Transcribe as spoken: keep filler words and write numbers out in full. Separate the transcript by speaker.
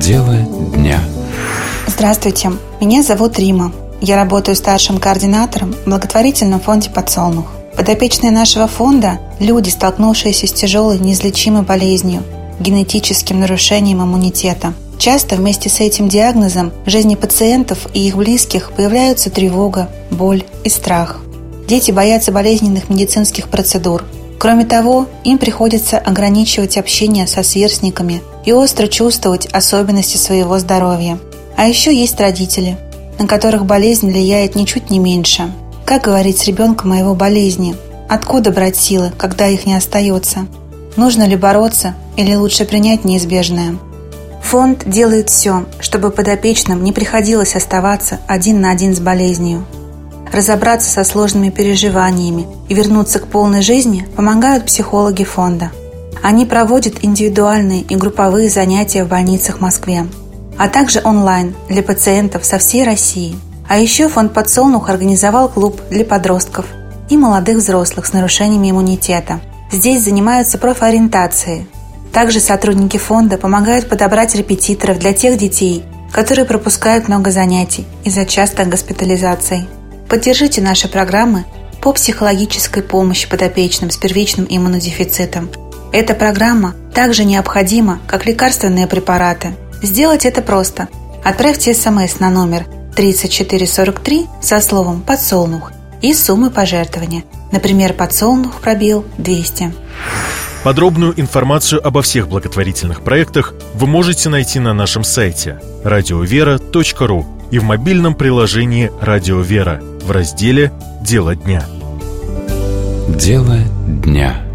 Speaker 1: Дело дня.
Speaker 2: Здравствуйте, меня зовут Рима. Я работаю старшим координатором в благотворительном фонде «Подсолнух». Подопечные нашего фонда – люди, столкнувшиеся с тяжелой неизлечимой болезнью, генетическим нарушением иммунитета. Часто вместе с этим диагнозом в жизни пациентов и их близких появляются тревога, боль и страх. Дети боятся болезненных медицинских процедур. Кроме того, им приходится ограничивать общение со сверстниками и остро чувствовать особенности своего здоровья. А еще есть родители, на которых болезнь влияет ничуть не меньше. Как говорить с ребенком о его болезни? Откуда брать силы, когда их не остается? Нужно ли бороться или лучше принять неизбежное? Фонд делает все, чтобы подопечным не приходилось оставаться один на один с болезнью. Разобраться со сложными переживаниями и вернуться к полной жизни помогают психологи фонда. Они проводят индивидуальные и групповые занятия в больницах в Москве, а также онлайн для пациентов со всей России. А еще фонд «Подсолнух» организовал клуб для подростков и молодых взрослых с нарушениями иммунитета. Здесь занимаются профориентацией. Также сотрудники фонда помогают подобрать репетиторов для тех детей, которые пропускают много занятий из-за частых госпитализаций. Поддержите наши программы по психологической помощи подопечным с первичным иммунодефицитом. Эта программа также необходима, как лекарственные препараты. Сделать это просто. Отправьте смс на номер тридцать четыре сорок три со словом «Подсолнух» и суммы пожертвования. Например, «Подсолнух» пробил двести.
Speaker 3: Подробную информацию обо всех благотворительных проектах вы можете найти на нашем сайте радиовера точка ру и в мобильном приложении «Радио Вера» в разделе «Дело дня».
Speaker 1: Дело дня.